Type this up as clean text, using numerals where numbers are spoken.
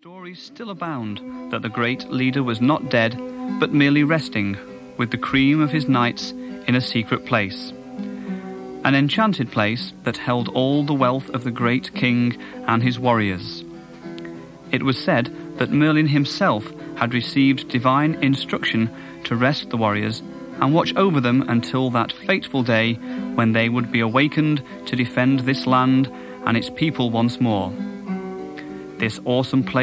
Stories still abound that the great leader was not dead, but merely resting with the cream of his knights in a secret place, an enchanted place that held all the wealth of the great king and his warriors. It was said that Merlin himself had received divine instruction to rest the warriors and watch over them until that fateful day when they would be awakened to defend this land and its people once more. This awesome place